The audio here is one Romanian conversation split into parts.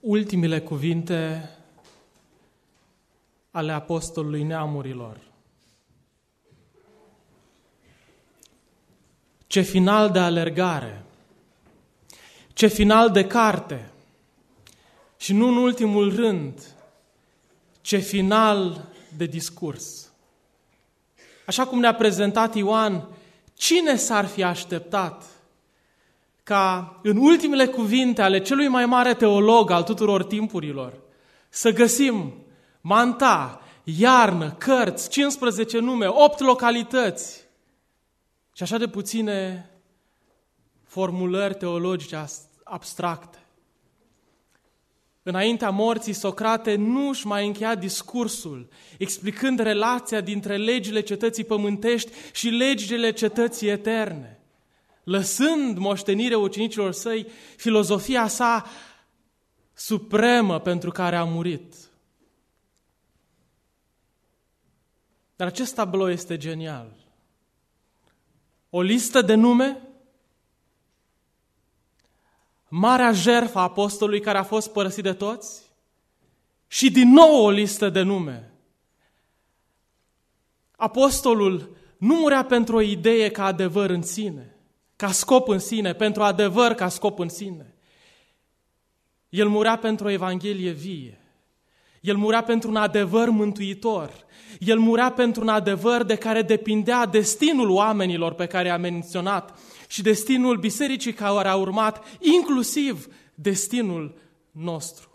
ultimele cuvinte ale apostolului neamurilor. Ce final de alergare, ce final de carte și nu în ultimul rând, ce final de discurs. Așa cum ne-a prezentat Ioan, cine s-ar fi așteptat ca în ultimele cuvinte ale celui mai mare teolog al tuturor timpurilor să găsim manta, iarnă, cărți, 15 nume, 8 localități și așa de puține formulări teologice abstracte. Înaintea morții, Socrate nu își mai încheia discursul, explicând relația dintre legile cetății pământești și legile cetății eterne, lăsând moștenire ucenicilor săi filozofia sa supremă pentru care a murit. Dar acest tablou este genial. O listă de nume, marea jertfă a apostolului care a fost părăsit de toți și din nou o listă de nume. Apostolul nu murea pentru o idee ca adevăr în sine, ca scop în sine, pentru adevăr ca scop în sine. El murea pentru o evanghelie vie. El murea pentru un adevăr mântuitor. El murea pentru un adevăr de care depindea destinul oamenilor pe care i-a menționat și destinul bisericii care a urmat, inclusiv destinul nostru.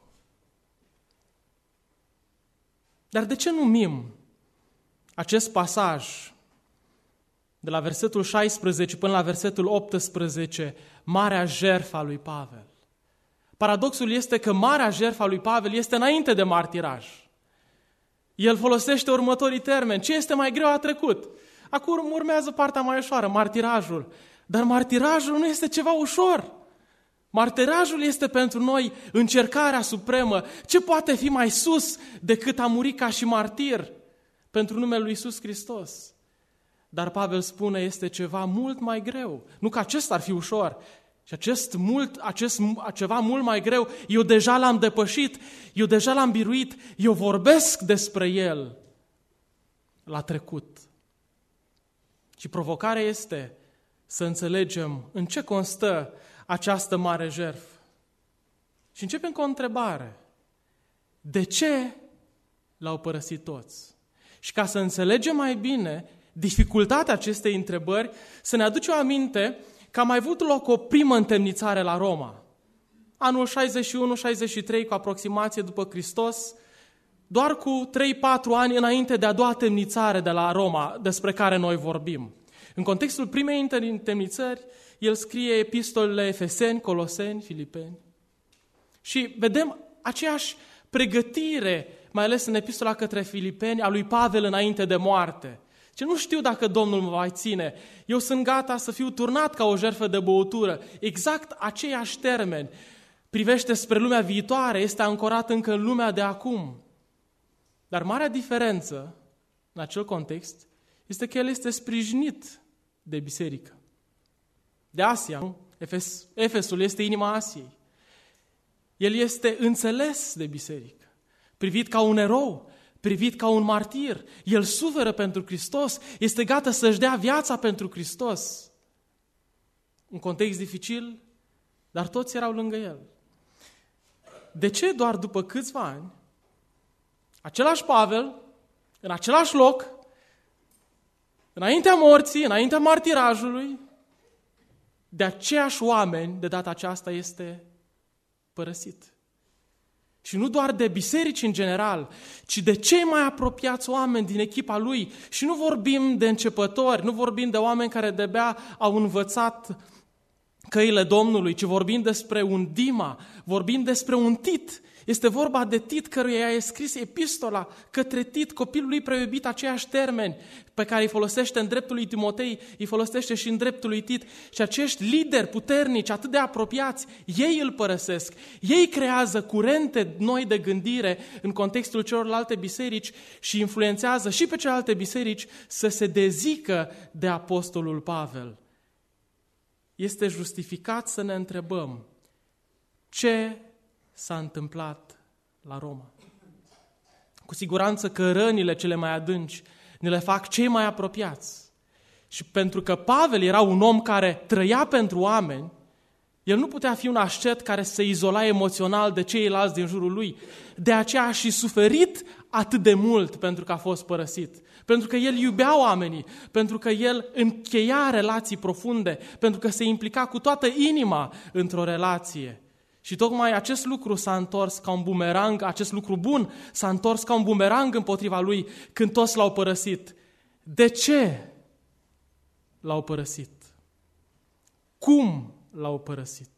Dar de ce numim acest pasaj de la versetul 16 până la versetul 18 Marea jertfă a lui Pavel? Paradoxul este că marea jertfă a lui Pavel este înainte de martiraj. El folosește următorii termeni. Ce este mai greu a trecut. Acum urmează partea mai ușoară, martirajul. Dar martirajul nu este ceva ușor. Martirajul este pentru noi încercarea supremă. Ce poate fi mai sus decât a muri ca și martir pentru numele lui Iisus Hristos? Dar Pavel spune, este ceva mult mai greu. Nu că acesta ar fi ușor. Și acest ceva mult mai greu, eu deja l-am depășit, eu deja l-am biruit, eu vorbesc despre el la trecut. Și provocarea este să înțelegem în ce constă această mare jertfă. Și începem cu o întrebare. De ce l-au părăsit toți? Și ca să înțelegem mai bine dificultatea acestei întrebări, să ne aducem aminte că a mai avut loc o primă întemnițare la Roma. Anul 61-63, cu aproximație după Hristos, doar cu 3-4 ani înainte de a doua temnițare de la Roma, despre care noi vorbim. În contextul primei întemnițări, el scrie epistolele Efeseni, Coloseni, Filipeni. Și vedem aceeași pregătire, mai ales în epistola către Filipeni, a lui Pavel înainte de moarte. Ce nu știu dacă Domnul mă va ține. Eu sunt gata să fiu turnat ca o jertfă de băutură. Exact aceiași termeni. Privește spre lumea viitoare, este ancorat încă în lumea de acum. Dar marea diferență în acel context este că el este sprijinit de biserică. De Asia, nu? Efesul este inima Asiei. El este înțeles de biserică, privit ca un erou, privit ca un martir. El suferă pentru Hristos, este gata să-și dea viața pentru Hristos. Un context dificil, dar toți erau lângă el. De ce doar după câțiva ani, același Pavel, în același loc, înaintea morții, înaintea martirajului, de aceiași oameni, de data aceasta este părăsit? Și nu doar de biserici în general, ci de cei mai apropiați oameni din echipa lui. Și nu vorbim de începători, nu vorbim de oameni care de-abia au învățat căile Domnului, ci vorbim despre un Dima, vorbim despre un Tit. Este vorba de Tit, căruia i-a scris epistola către Tit, copilul lui preiubit, aceiași termeni pe care îi folosește în dreptul lui Timotei, îi folosește și în dreptul lui Tit. Și acești lideri puternici, atât de apropiați, ei îl părăsesc. Ei creează curente noi de gândire în contextul celorlalte biserici și influențează și pe celelalte biserici să se dezică de apostolul Pavel. Este justificat să ne întrebăm ce s-a întâmplat la Roma. Cu siguranță că rănile cele mai adânci ne le fac cei mai apropiați. Și pentru că Pavel era un om care trăia pentru oameni, el nu putea fi un ascet care se izola emoțional de ceilalți din jurul lui. De aceea a și suferit atât de mult pentru că a fost părăsit. Pentru că el iubea oamenii, pentru că el încheia relații profunde, pentru că se implica cu toată inima într-o relație. Și tocmai acest lucru s-a întors ca un bumerang, acest lucru bun s-a întors ca un bumerang împotriva lui când toți l-au părăsit. De ce l-au părăsit? Cum l-au părăsit?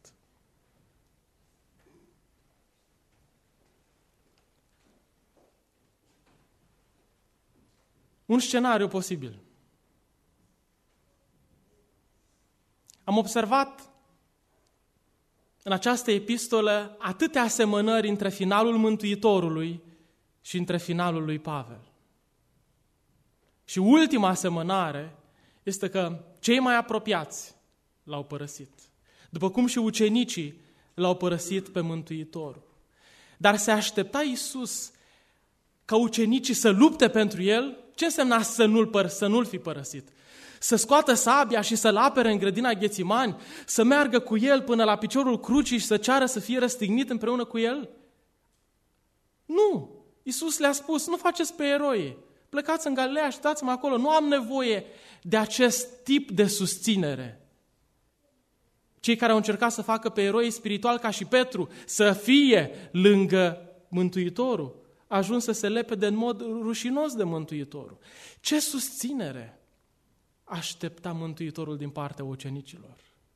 Un scenariu posibil. Am observat în această epistolă atâtea asemănări între finalul Mântuitorului și între finalul lui Pavel. Și ultima asemănare este că cei mai apropiați l-au părăsit, după cum și ucenicii l-au părăsit pe Mântuitorul. Dar se aștepta Iisus ca ucenicii să lupte pentru el. Ce însemna să nu-l fi părăsit? Să scoată sabia și să-l apere în grădina Ghețimani? Să meargă cu el până la piciorul crucii și să ceară să fie răstignit împreună cu el? Nu! Iisus le-a spus, nu faceți pe eroi, plecați în Galileea, așteptați-mă acolo, nu am nevoie de acest tip de susținere. Cei care au încercat să facă pe eroi spiritual ca și Petru, să fie lângă Mântuitorul, a ajuns să se lepede în mod rușinos de Mântuitorul. Ce susținere aștepta Mântuitorul din partea ucenicilor?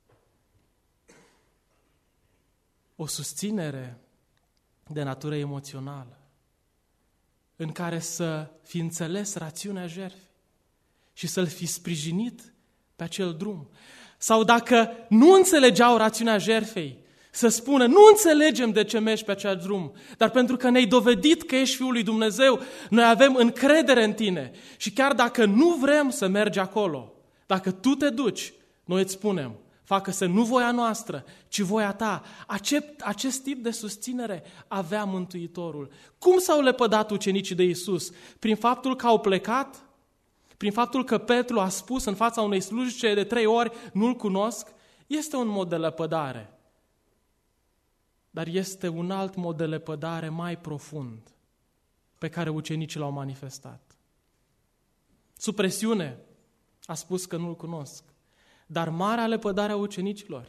O susținere de natură emoțională, în care să fi înțeles rațiunea jertfei și să-l fi sprijinit pe acel drum. Sau dacă nu înțelegeau rațiunea jertfei, să spună, nu înțelegem de ce mergi pe acel drum, dar pentru că ne-ai dovedit că ești Fiul lui Dumnezeu, noi avem încredere în tine. Și chiar dacă nu vrem să mergi acolo, dacă tu te duci, noi îți spunem, facă-se nu voia noastră, ci voia ta. Acest tip de susținere avea Mântuitorul. Cum s-au lepădat ucenicii de Iisus? Prin faptul că au plecat? Prin faptul că Petru a spus în fața unei slujice de 3 ori, nu-l cunosc? Este un mod de lepădare. Dar este un alt mod de lepădare mai profund pe care ucenicii l-au manifestat. Sub presiune a spus că nu-l cunosc. Dar marea lepădare a ucenicilor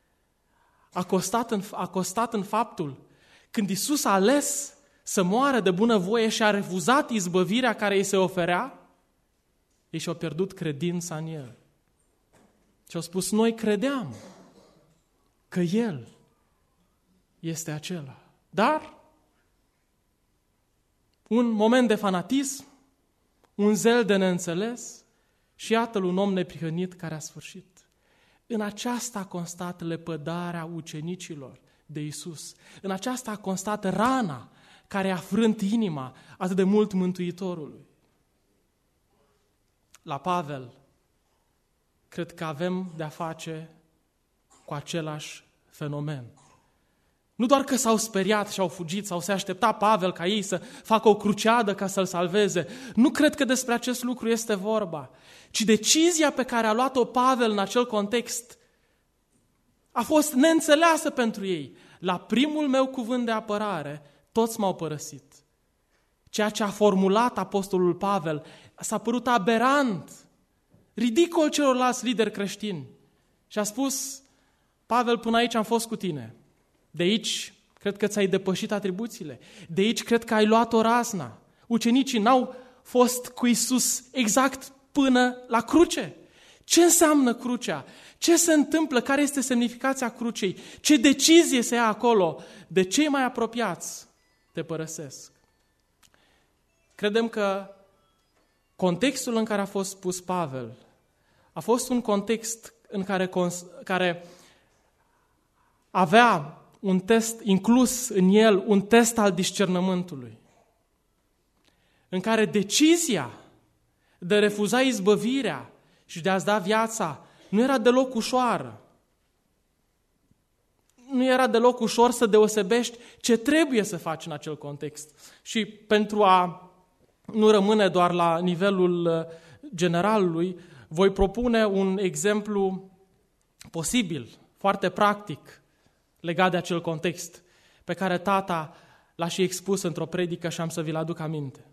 a costat în faptul când Iisus a ales să moară de bunăvoie și a refuzat izbăvirea care îi se oferea, ei și-au pierdut credința în El. Și au spus, noi credeam că El este acela. Dar un moment de fanatism, un zel de neînțeles și iată-l un om neprihănit care a sfârșit. În aceasta a constat lepădarea ucenicilor de Iisus. În aceasta a constat rana care a frânt inima atât de mult Mântuitorului. La Pavel, cred că avem de-a face cu același fenomen. Nu doar că s-au speriat și au fugit sau se aștepta Pavel ca ei să facă o cruciadă ca să-l salveze. Nu cred că despre acest lucru este vorba, ci decizia pe care a luat-o Pavel în acel context a fost neînțeleasă pentru ei. La primul meu cuvânt de apărare, toți m-au părăsit. Ceea ce a formulat apostolul Pavel s-a părut aberant, ridicol celorlalți lideri creștini. Și a spus, Pavel, până aici am fost cu tine. De aici cred că ți-ai depășit atribuțiile. De aici cred că ai luat o razna. Ucenicii n-au fost cu Iisus exact până la cruce. Ce înseamnă crucea? Ce se întâmplă? Care este semnificația crucei? Ce decizie se ia acolo? De cei mai apropiați te părăsesc. Credem că contextul în care a fost pus Pavel a fost un context în care avea un test inclus în el, un test al discernământului, în care decizia de a refuza izbăvirea și de a-ți da viața nu era deloc ușoară. Nu nu era deloc ușor să deosebești ce trebuie să faci în acel context. Și pentru a nu rămâne doar la nivelul generalului, voi propune un exemplu posibil, foarte practic, legat de acel context, pe care tata l-a și expus într-o predică și am să vi-l aduc aminte.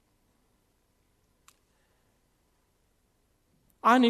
Anii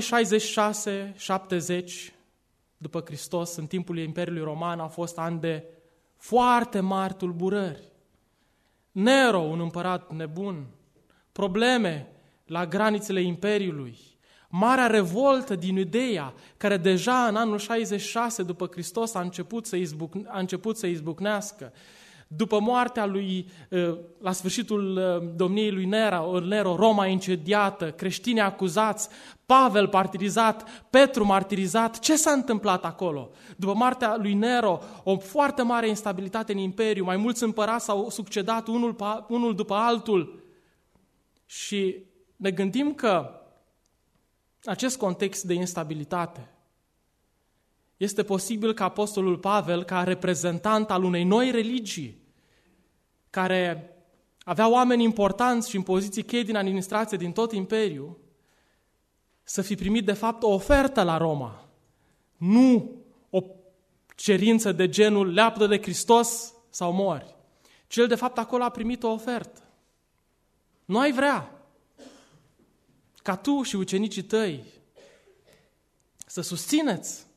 66-70 după Hristos, în timpul Imperiului Roman, au fost ani de foarte mari tulburări. Nero, un împărat nebun, probleme la granițele Imperiului, marea revoltă din Iudeea, care deja în anul 66 după Hristos a început să izbucnească. După moartea lui, la sfârșitul domniei lui Nero, Roma incendiată, creștinii acuzați, Pavel martirizat, Petru martirizat. Ce s-a întâmplat acolo? După moartea lui Nero, o foarte mare instabilitate în imperiu, mai mulți împărați s-au succedat unul după altul. Și ne gândim că acest context de instabilitate este posibil ca apostolul Pavel, ca reprezentant al unei noi religii, care avea oameni importanți și în poziții cheie din administrație din tot imperiul, să fi primit de fapt o ofertă la Roma, nu o cerință de genul leapă de Hristos sau mori, ci el de fapt acolo a primit o ofertă. Nu ai vrea ca tu și ucenicii tăi să susțineți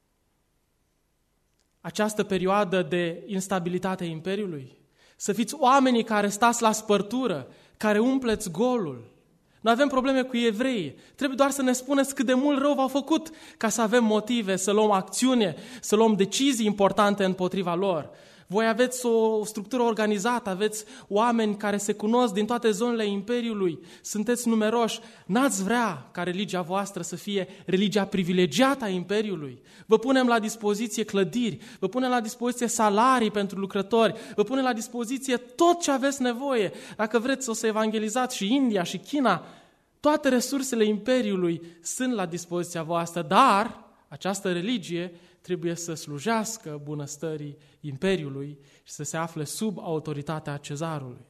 această perioadă de instabilitate a Imperiului? Să fiți oamenii care stați la spărtură, care umpleți golul. Nu avem probleme cu evreii. Trebuie doar să ne spuneți cât de mult rău v-au făcut ca să avem motive, să luăm acțiune, să luăm decizii importante împotriva lor. Voi aveți o structură organizată, aveți oameni care se cunosc din toate zonele Imperiului, sunteți numeroși. N-ați vrea ca religia voastră să fie religia privilegiată a Imperiului. Vă punem la dispoziție clădiri, vă punem la dispoziție salarii pentru lucrători, vă punem la dispoziție tot ce aveți nevoie. Dacă vreți o să evangelizați și India și China, toate resursele Imperiului sunt la dispoziția voastră, dar această religie trebuie să slujească bunăstării Imperiului și să se afle sub autoritatea cezarului.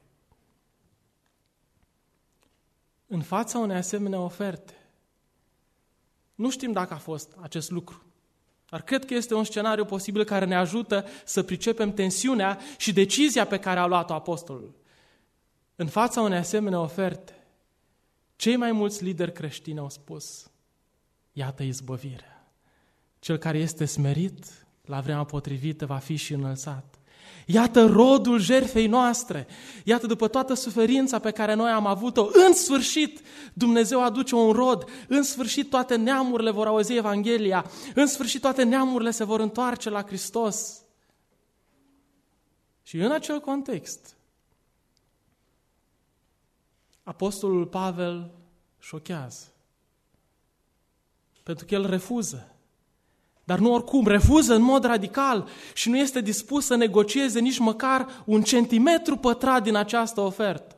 În fața unei asemenea oferte, nu știm dacă a fost acest lucru, dar cred că este un scenariu posibil care ne ajută să pricepem tensiunea și decizia pe care a luat-o apostolul. În fața unei asemenea oferte, cei mai mulți lideri creștini au spus: iată izbăvirea. Cel care este smerit, la vremea potrivită, va fi și înălțat. Iată rodul jertfei noastre. Iată, după toată suferința pe care noi am avut-o, în sfârșit Dumnezeu aduce un rod. În sfârșit toate neamurile vor auzi Evanghelia. În sfârșit toate neamurile se vor întoarce la Hristos. Și în acel context, apostolul Pavel șochează. Pentru că el refuză. Dar nu oricum, refuză în mod radical și nu este dispus să negocieze nici măcar 1 centimetru pătrat din această ofertă.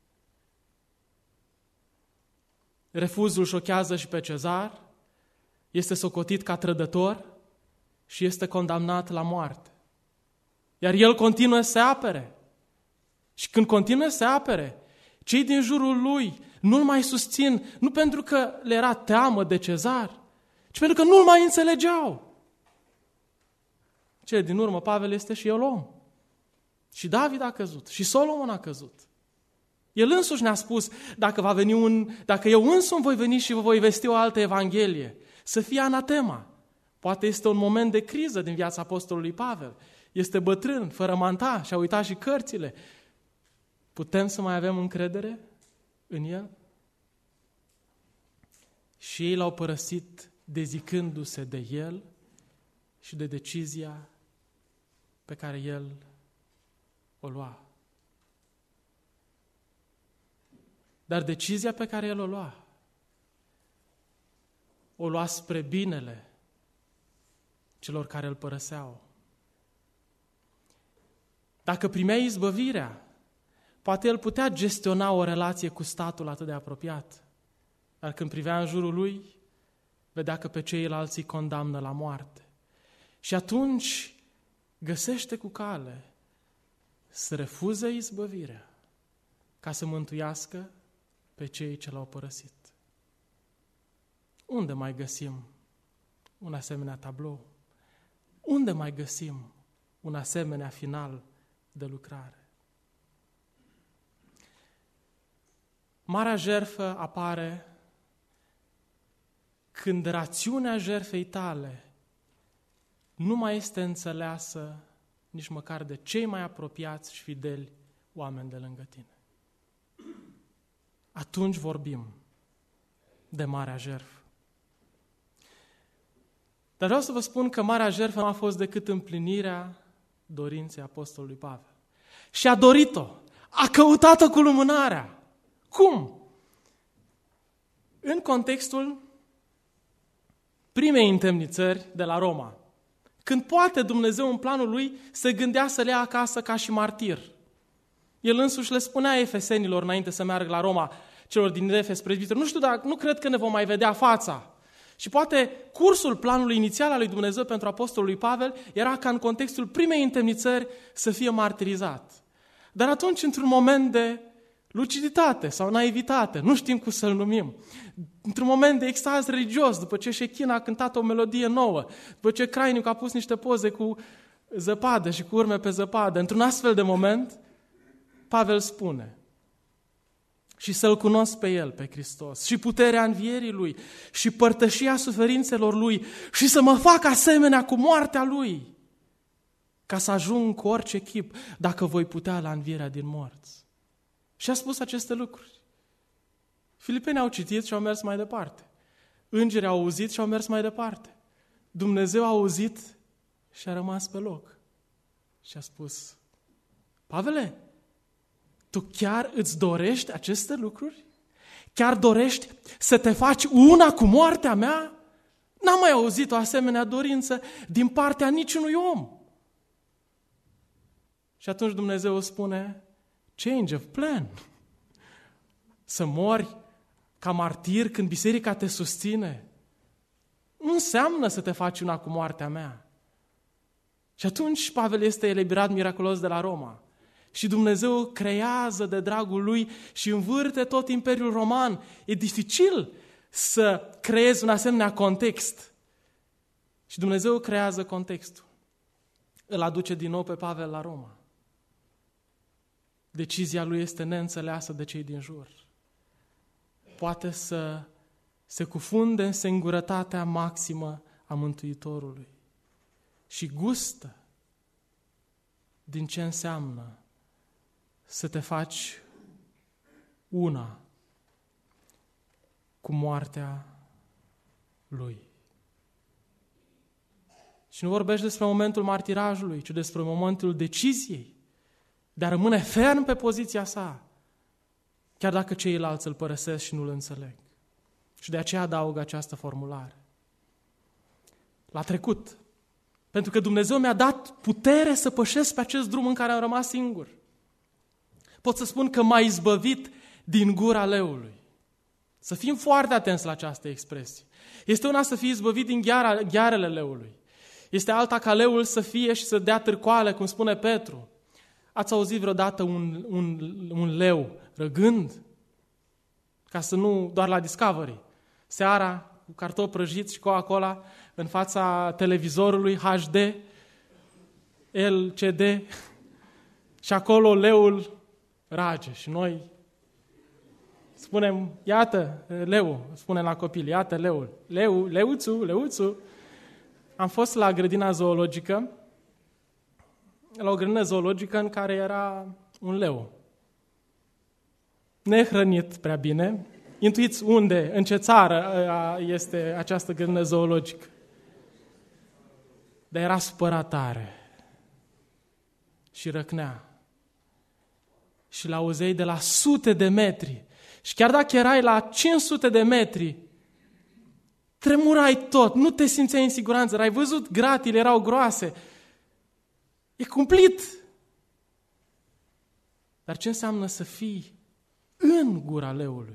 Refuzul șochează și pe Cezar, este socotit ca trădător și este condamnat la moarte. Iar el continuă să se apere. Și când continuă să se apere, cei din jurul lui nu-l mai susțin, nu pentru că le era teamă de Cezar, ci pentru că nu-l mai înțelegeau. Cele din urmă, Pavel este și el om. Și David a căzut, și Solomon a căzut. El însuși ne-a spus, dacă eu însumi voi veni și vă voi vesti o altă evanghelie, să fie anatema. Poate este un moment de criză din viața apostolului Pavel. Este bătrân, fără manta, și-a uitat și cărțile. Putem să mai avem încredere în el? Și ei l-au părăsit dezicându-se de el și de decizia pe care el o lua. Dar decizia pe care el o lua spre binele celor care îl părăseau. Dacă primea izbăvirea, poate el putea gestiona o relație cu statul atât de apropiat. Dar când privea în jurul lui, vedea că pe ceilalți îi condamnă la moarte. Și atunci găsește cu cale să refuze izbăvirea ca să mântuiască pe cei ce l-au părăsit. Unde mai găsim un asemenea tablou? Unde mai găsim un asemenea final de lucrare? Marea jertfă apare când rațiunea jertfei tale nu mai este înțeleasă nici măcar de cei mai apropiați și fideli oameni de lângă tine. Atunci vorbim de marea jertfă. Dar vreau să vă spun că marea jertfă nu a fost decât împlinirea dorinței apostolului Pavel. Și a dorit-o, a căutat-o cu lumânarea. Cum? În contextul primei întemnițări de la Roma, când poate Dumnezeu în planul lui se gândea să le ia acasă ca și martir. El însuși le spunea efesenilor înainte să meargă la Roma, celor din Efes, prezbiteri, nu cred că ne vom mai vedea fața. Și poate cursul planului inițial al lui Dumnezeu pentru apostolul lui Pavel era ca în contextul primei întemnițări să fie martirizat. Dar atunci, într-un moment de luciditate sau naivitate, nu știm cum să-l numim, într-un moment de extaz religios, după ce Shechina a cântat o melodie nouă, după ce Crainic a pus niște poze cu zăpadă și cu urme pe zăpadă, într-un astfel de moment, Pavel spune: și să-L cunosc pe El, pe Hristos, și puterea învierii Lui, și părtășia suferințelor Lui, și să mă fac asemenea cu moartea Lui, ca să ajung cu orice chip, dacă voi putea, la învierea din morți. Și a spus aceste lucruri. Filipenii au citit și au mers mai departe. Îngerii au auzit și au mers mai departe. Dumnezeu a auzit și a rămas pe loc. Și a spus: Pavele, tu chiar îți dorești aceste lucruri? Chiar dorești să te faci una cu moartea mea? N-am mai auzit o asemenea dorință din partea niciunui om. Și atunci Dumnezeu spune: change of plan. Să mori ca martir când biserica te susține nu înseamnă să te faci una cu moartea mea. Și atunci Pavel este eliberat miraculos de la Roma. Și Dumnezeu creează de dragul lui și învârte tot Imperiul Roman. E dificil să creezi un asemenea context. Și Dumnezeu creează contextul. Îl aduce din nou pe Pavel la Roma. Decizia lui este neînțeleasă de cei din jur. Poate să se cufunde în singurătatea maximă a Mântuitorului și gustă din ce înseamnă să te faci una cu moartea lui. Și nu vorbești despre momentul martirajului, ci despre momentul deciziei de a rămâne ferm pe poziția sa, chiar dacă ceilalți îl părăsesc și nu îl înțeleg. Și de aceea adaug această formulare. La trecut, pentru că Dumnezeu mi-a dat putere să pășesc pe acest drum în care am rămas singur. Pot să spun că m-a izbăvit din gura leului. Să fim foarte atenți la această expresie. Este una să fii izbăvit din ghearele leului. Este alta ca leul să fie și să dea târcoale, cum spune Petru. Ați auzit vreodată un leu răgând? Ca să nu doar la Discovery. Seara, cu cartofi prăjiți și Coca-Cola, în fața televizorului HD, LCD, și acolo leul rage. Și noi spunem: iată leu, spunem la copil, iată leul. Leuțu. Am fost la grădina zoologică, la o grădină zoologică în care era un leu. Nehrănit prea bine. Intuiți unde, în ce țară este această grădină zoologică. Dar era supărat tare și răcnea. Și l-auzeai de la sute de metri. Și chiar dacă erai la 500 de metri, tremurai tot, nu te simțeai în siguranță. Ai văzut, gratile erau groase. E cumplit. Dar ce înseamnă să fii în gura leului?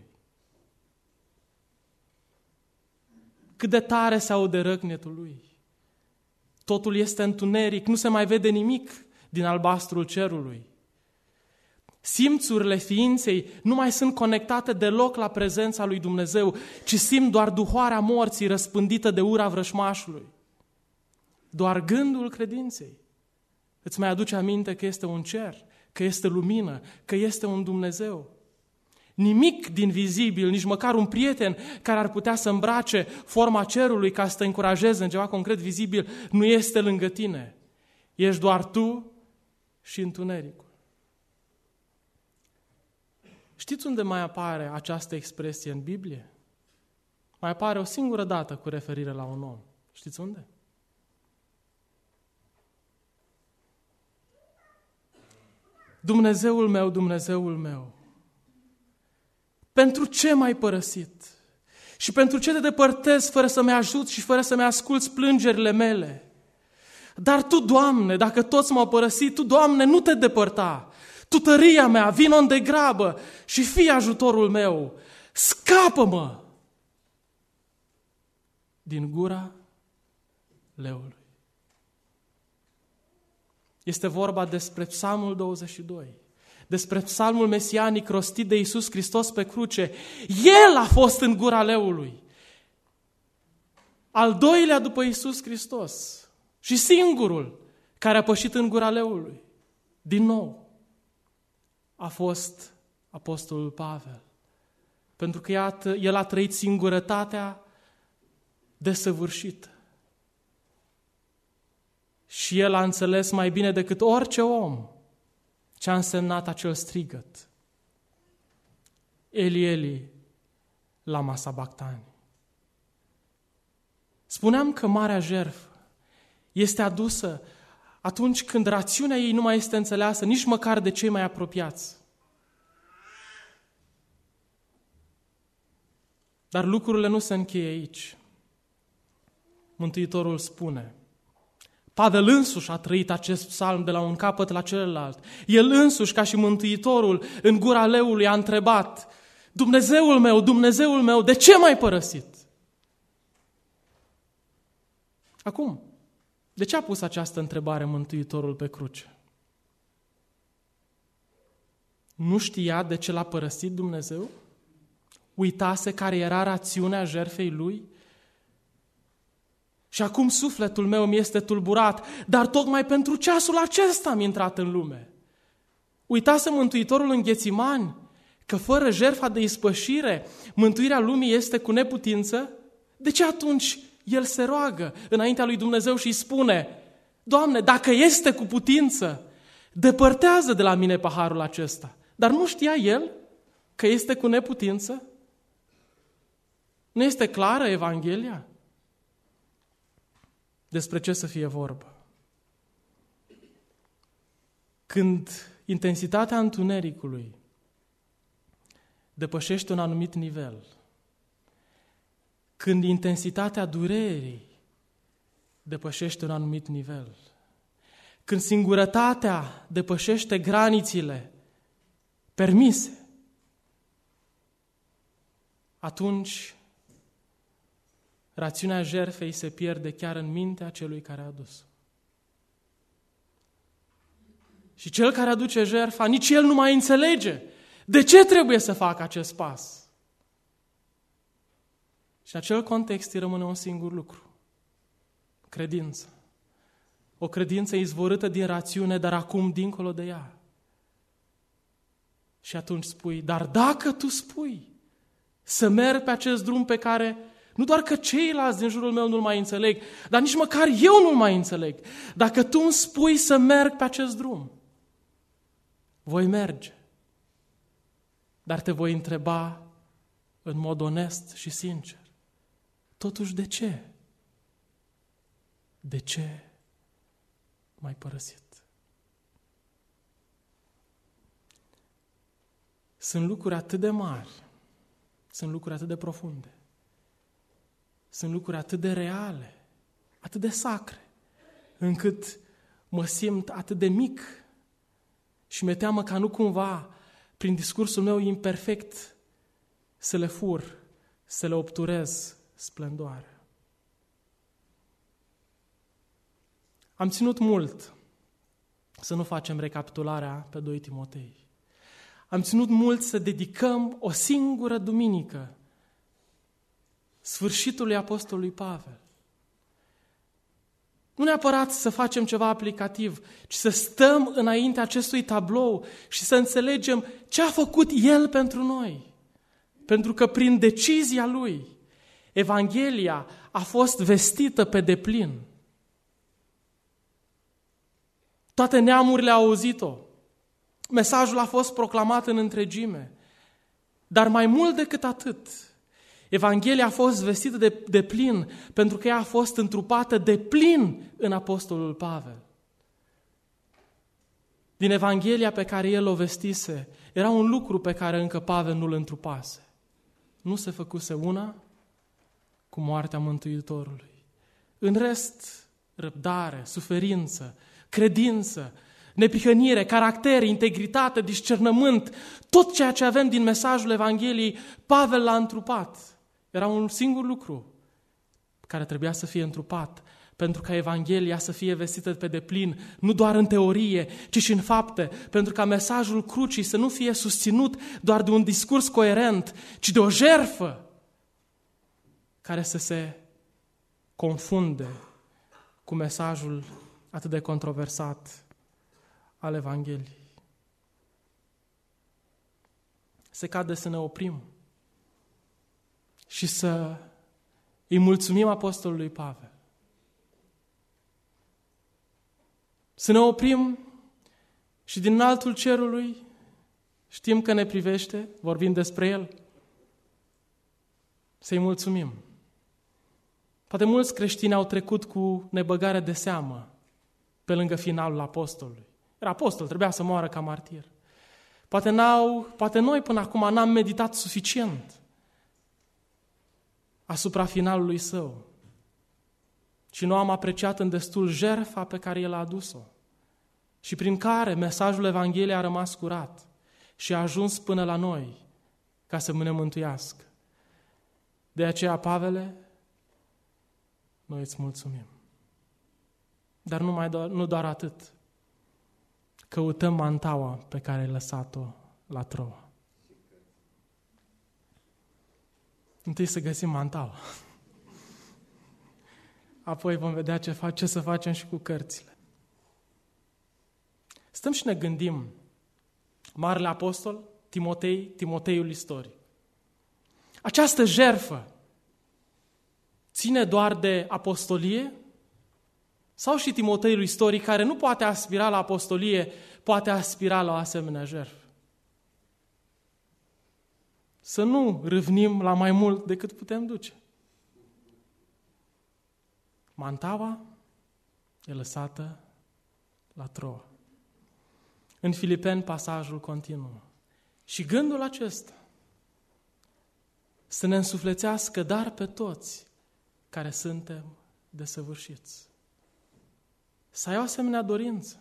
Cât de tare se aude răcnetul lui. Totul este întuneric, nu se mai vede nimic din albastrul cerului. Simțurile ființei nu mai sunt conectate deloc la prezența lui Dumnezeu, ci simt doar duhoarea morții răspândită de ura vrășmașului. Doar gândul credinței îți mai aduce aminte că este un cer, că este lumină, că este un Dumnezeu. Nimic din vizibil, nici măcar un prieten care ar putea să îmbrace forma cerului ca să te încurajeze în ceva concret vizibil, nu este lângă tine. Ești doar tu și întunericul. Știți unde mai apare această expresie în Biblie? Mai apare o singură dată cu referire la un om. Știți unde? Dumnezeul meu, Dumnezeul meu, pentru ce m-ai părăsit? Și pentru ce te depărtezi fără să-mi ajuți și fără să-mi asculți plângerile mele? Dar Tu, Doamne, dacă toți m-au părăsit, Tu, Doamne, nu te depărta. Tu, tăria mea, vino îndegrabă și fii ajutorul meu. Scapă-mă din gura leului. Este vorba despre Psalmul 22, despre psalmul mesianic rostit de Iisus Hristos pe cruce. El a fost în gura leului. Al doilea după Iisus Hristos și singurul care a pășit în gura leului. Din nou a fost apostolul Pavel. Pentru că, iată, el a trăit singurătatea desăvârșită. Și el a înțeles mai bine decât orice om ce a însemnat acel strigăt. Eli, Eli, lama sabactani. Spuneam că marea jertfă este adusă atunci când rațiunea ei nu mai este înțeleasă nici măcar de cei mai apropiați. Dar lucrurile nu se încheie aici. Mântuitorul spune, Pavel însuși a trăit acest psalm de la un capăt la celălalt. El însuși, ca și Mântuitorul, în gura leului a întrebat, Dumnezeul meu, de ce m-ai părăsit? Acum, de ce a pus această întrebare Mântuitorul pe cruce? Nu știa de ce l-a părăsit Dumnezeu? Uitase care era rațiunea jertfei Lui? Și acum sufletul meu mi este tulburat, dar tocmai pentru ceasul acesta am intrat în lume. Uitase Mântuitorul în Ghețimani că fără jertfa de ispășire, mântuirea lumii este cu neputință? De ce atunci el se roagă înaintea lui Dumnezeu și îi spune, Doamne, dacă este cu putință, depărtează de la mine paharul acesta. Dar nu știa el că este cu neputință? Nu este clară Evanghelia? Despre ce să fie vorba? Când intensitatea întunericului depășește un anumit nivel, când intensitatea durerii depășește un anumit nivel, când singurătatea depășește granițile permise, atunci rațiunea jertfei se pierde chiar în mintea celui care a adus. Și cel care aduce jertfa, nici el nu mai înțelege de ce trebuie să facă acest pas. Și în acel context îi rămâne un singur lucru. Credință. O credință izvorâtă din rațiune, dar acum dincolo de ea. Și atunci spui, dar dacă tu spui să merg pe acest drum pe care nu doar că ceilalți din jurul meu nu-l mai înțeleg, dar nici măcar eu nu-l mai înțeleg. Dacă tu îmi spui să merg pe acest drum, voi merge. Dar te voi întreba în mod onest și sincer. Totuși, de ce? De ce m-ai părăsit? Sunt lucruri atât de mari, sunt lucruri atât de profunde, sunt lucruri atât de reale, atât de sacre, încât mă simt atât de mic și mi-e teamă ca nu cumva, prin discursul meu imperfect, să le fur, să le obturez splendoarea. Am ținut mult să nu facem recapitularea pe 2 Timotei. Am ținut mult să dedicăm o singură duminică sfârșitului apostolului Pavel. Nu neapărat să facem ceva aplicativ, ci să stăm înaintea acestui tablou și să înțelegem ce a făcut El pentru noi. Pentru că prin decizia Lui, Evanghelia a fost vestită pe deplin. Toate neamurile au auzit-o. Mesajul a fost proclamat în întregime. Dar mai mult decât atât, Evanghelia a fost vestită de plin, pentru că ea a fost întrupată de plin în apostolul Pavel. Din Evanghelia pe care el o vestise, era un lucru pe care încă Pavel nu-l întrupase. Nu se făcuse una cu moartea Mântuitorului. În rest, răbdare, suferință, credință, neprihănire, caracter, integritate, discernământ, tot ceea ce avem din mesajul Evangheliei, Pavel l-a întrupat. Era un singur lucru care trebuia să fie întrupat, pentru ca Evanghelia să fie vestită pe deplin, nu doar în teorie, ci și în fapte, pentru ca mesajul crucii să nu fie susținut doar de un discurs coerent, ci de o jertfă care să se confunde cu mesajul atât de controversat al Evangheliei. Se cade să ne oprim și să îi mulțumim apostolului Pavel. Să ne oprim și din înaltul cerului, știm că ne privește, vorbim despre El, să-i mulțumim. Poate mulți creștini au trecut cu nebăgare de seamă pe lângă finalul apostolului. Era apostol, trebuia să moară ca martir. Poate noi până acum n-am meditat suficient asupra finalului său și nu am apreciat în destul jertfa pe care El a adus-o și prin care mesajul Evangheliei a rămas curat și a ajuns până la noi ca să ne mântuiască. De aceea, Pavele, noi îți mulțumim. Dar nu doar atât. Căutăm mantaua pe care ai lăsat-o la Troa. Întâi să găsim mantaua. Apoi vom vedea ce să facem și cu cărțile. Stăm și ne gândim. Marele apostol, Timoteiul istoric. Această jertfă ține doar de apostolie? Sau și Timoteiul istoric, care nu poate aspira la apostolie, poate aspira la o asemenea jertfă? Să nu râvnim la mai mult decât putem duce. Mantaua e lăsată la Troa. În Filipeni pasajul continuă. Și gândul acesta să ne însuflețească dar pe toți care suntem desăvârșiți. Să ai o asemenea dorință.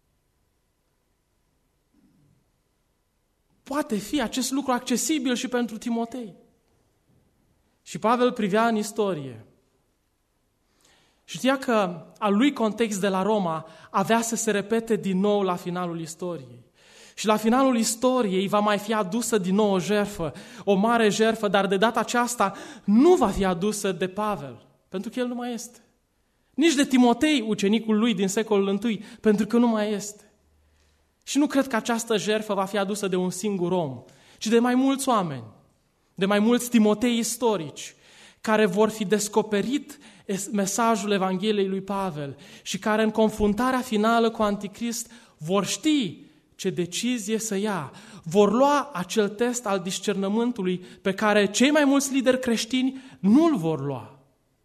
Poate fi acest lucru accesibil și pentru Timotei. Și Pavel privea în istorie. Știa că al lui context de la Roma avea să se repete din nou la finalul istoriei. Și la finalul istoriei va mai fi adusă din nou o jertfă, o mare jertfă, dar de data aceasta nu va fi adusă de Pavel, pentru că el nu mai este. Nici de Timotei, ucenicul lui din secolul I, pentru că nu mai este. Și nu cred că această jertfă va fi adusă de un singur om, ci de mai mulți oameni, de mai mulți Timotei istorici, care vor fi descoperit mesajul Evangheliei lui Pavel și care în confruntarea finală cu Anticrist vor ști ce decizie să ia, vor lua acel test al discernământului pe care cei mai mulți lideri creștini nu-l vor lua.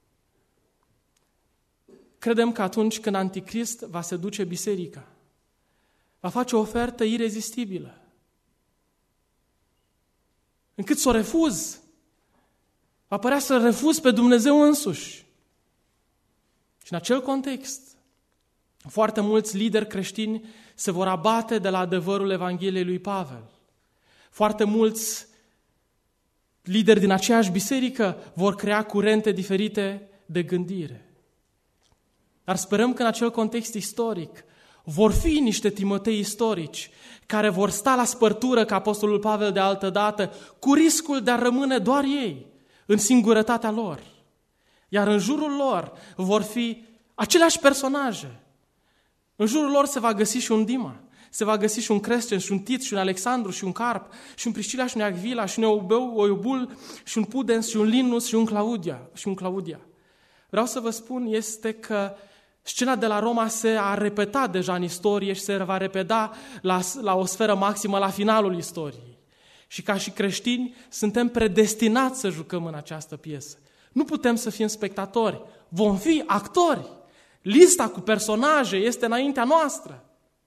Credem că atunci când Anticrist va seduce biserica, va face o ofertă irezistibilă, încât să o refuz, va părea să refuz pe Dumnezeu însuși. Și în acel context, foarte mulți lideri creștini se vor abate de la adevărul Evangheliei lui Pavel. Foarte mulți lideri din aceeași biserică vor crea curente diferite de gândire. Dar sperăm că în acel context istoric vor fi niște Timotei istorici care vor sta la spărtură ca apostolul Pavel de altă dată, cu riscul de a rămâne doar ei, în singurătatea lor. Iar în jurul lor vor fi aceleași personaje. În jurul lor se va găsi și un Dima, se va găsi și un Crescens, și un Tit, și un Alexandru, și un Carp, și un Priscila, și un Agvila, și un Oiubul, și un Pudens, și un Linus, și un Claudia. Vreau să vă spun este că scena de la Roma se a repetat deja în istorie și se va repeta la o sferă maximă la finalul istoriei. Și ca și creștini suntem predestinați să jucăm în această piesă. Nu putem să fim spectatori, vom fi actori. Lista cu personaje este înaintea noastră.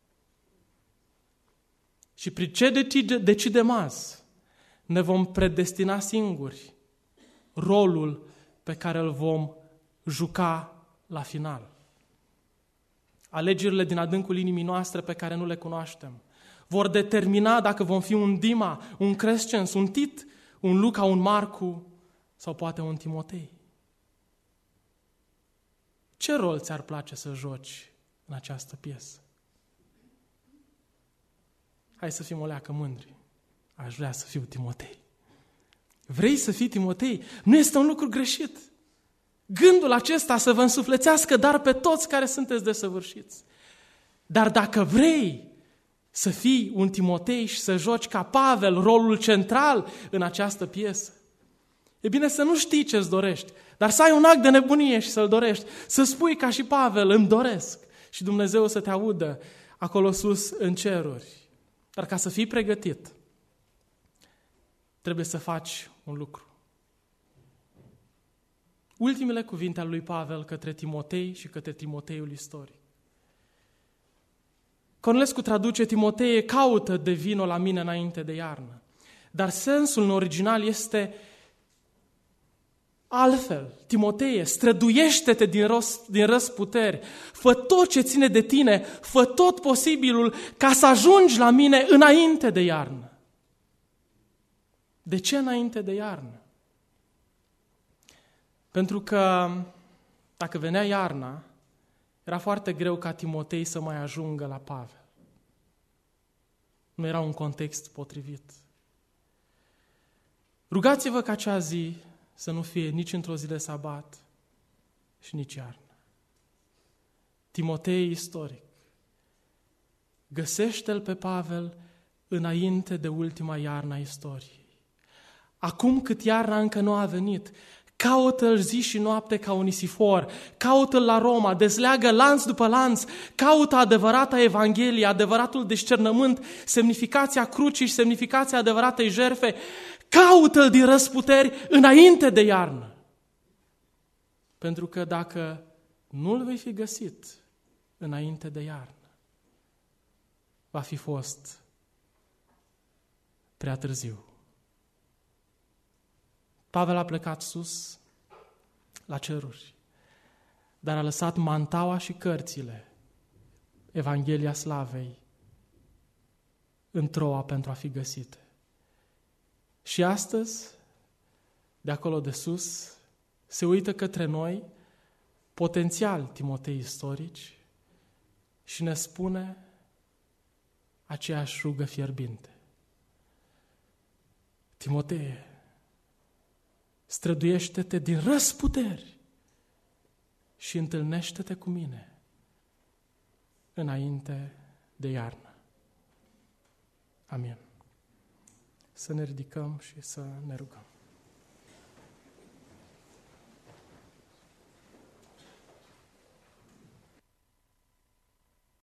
Și prin ce decidem azi, ne vom predestina singuri rolul pe care îl vom juca la final. Alegerile din adâncul inimii noastre pe care nu le cunoaștem vor determina dacă vom fi un Dima, un Crescens, un Tit, un Luca, un Marcu sau poate un Timotei. Ce rol ți-ar place să joci în această piesă? Hai să fim o leacă mândri. Aș vrea să fiu Timotei. Vrei să fii Timotei? Nu este un lucru greșit. Gândul acesta să vă însuflețească dar pe toți care sunteți desăvârșiți. Dar dacă vrei să fii un Timotei și să joci ca Pavel rolul central în această piesă, e bine să nu știi ce-ți dorești, dar să ai un act de nebunie și să-l dorești. Să spui ca și Pavel, îmi doresc. Și Dumnezeu să te audă acolo sus în ceruri. Dar ca să fii pregătit, trebuie să faci un lucru. Ultimele cuvinte ale lui Pavel către Timotei și către Timoteiul istoric. Cornilescu traduce: Timotei, caută de vino la mine înainte de iarnă. Dar sensul în original este altfel. Timotei, străduiește-te din răsputeri, fă tot ce ține de tine, fă tot posibilul ca să ajungi la mine înainte de iarnă. De ce înainte de iarnă? Pentru că dacă venea iarna, era foarte greu ca Timotei să mai ajungă la Pavel. Nu era un context potrivit. Rugați-vă ca acea zi să nu fie nici într-o zi de sabat și nici iarnă. Timotei istoric, găsește-l pe Pavel înainte de ultima iarnă a istoriei. Acum cât iarna încă nu a venit, caută-l zi și noapte ca un nisifor, caută-l la Roma, dezleagă lanț după lanț, caută adevărata Evanghelie, adevăratul discernământ, semnificația crucii și semnificația adevăratei jertfe, caută-l din răsputeri înainte de iarnă. Pentru că dacă nu-l vei fi găsit înainte de iarnă, va fi fost prea târziu. Pavel a plecat sus la ceruri, dar a lăsat mantaua și cărțile, Evanghelia Slavei, în Troa pentru a fi găsite. Și astăzi, de acolo de sus, se uită către noi, potențial Timotei istorici, și ne spune aceeași rugă fierbinte. Timotei, străduiește-te din răsputeri și întâlnește-te cu mine înainte de iarnă. Amin. Să ne ridicăm și să ne rugăm.